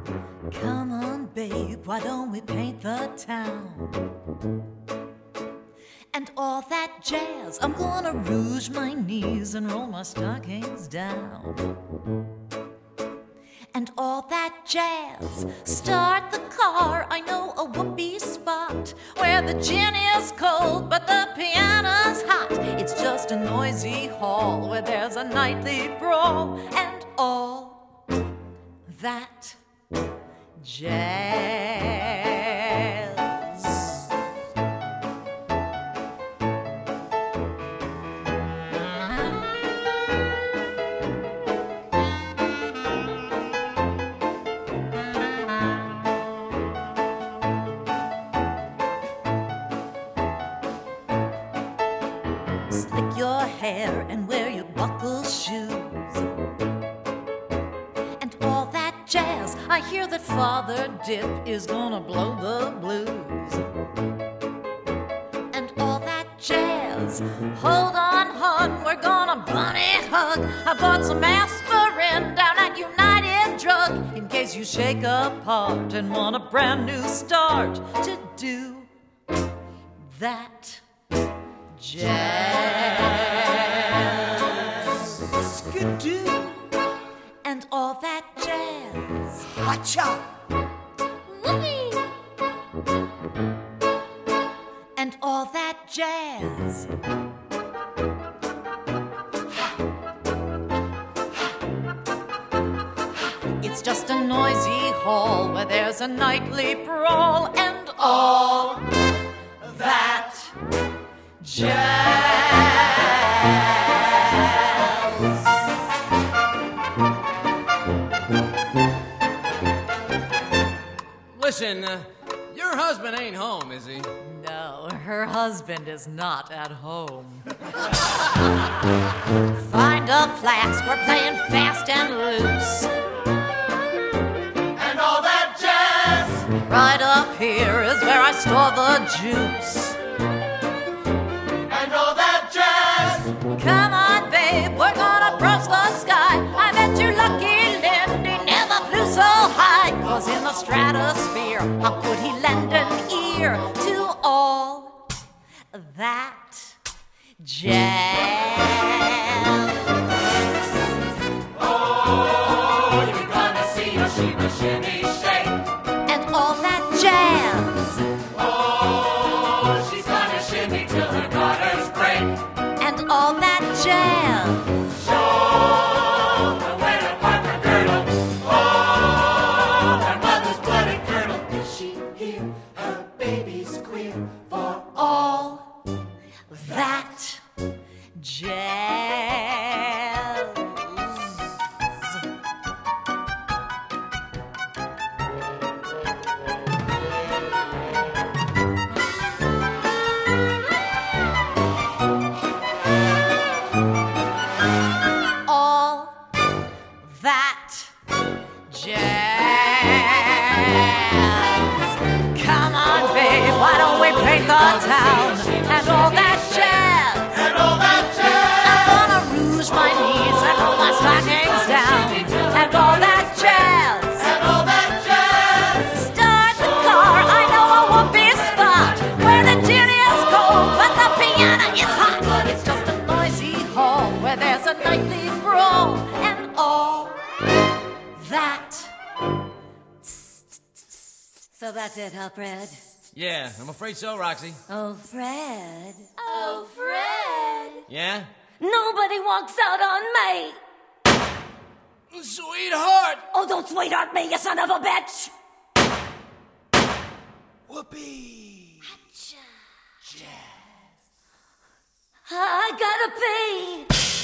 Come on, babe, why don't we paint the town? And all that jazz, I'm gonna rouge my knees and roll my stockings down. And all that jazz, start the car, I know a whoopee spot where the gin is cold but the piano's hot. It's just a noisy hall where there's a nightly brawl. And all that jazz. Slick your hair and wear your buckle shoes. And all that jazz, I hear that Father Dip is gonna blow the blues. And all that jazz, hold on, hun, we're gonna bunny hug. I bought some aspirin down at United Drug in case you shake apart and want a brand new start to do that jazz. Skidoo. And all that jazz. Hacha. And all that jazz. It's just a noisy hall where there's a nightly brawl. And all that jazz. Listen, your husband ain't home, is he? No, her husband is not at home. Find a flask, we're playing fast and loose. And all that jazz. Right up here is where I store the juice. And all that jazz. Come on, babe, we're gonna brush the sky. I bet you lucky Lindy never flew so high. 'Cause in the stratosphere, how could he lend an ear to all that jazz? Oh, you're gonna see a shimmy shake. And all that jazz. Oh, she's gonna shimmy till her garters break. And all that jazz. Show her where to park her girdle. Oh, her mother's bloody curdle. Does she hear her baby squeal for All that jazz. All that jazz. Come on, babe, why don't we paint the town? And all that jazz. and all that jazz. I'm gonna rouge my knees and roll my stockings down. And all that jazz. And all that jazz. Start the car, I know a whoopee spot where the gin is cold but the piano is hot. It's just a noisy hall where there's a nightly brawl. And all that. So that's it, huh, Fred? Yeah, I'm afraid so, Roxy. Oh, Fred. Oh, Fred. Yeah? Nobody walks out on me. Sweetheart! Oh, don't sweetheart me, you son of a bitch. Whoopee! I gotta pee.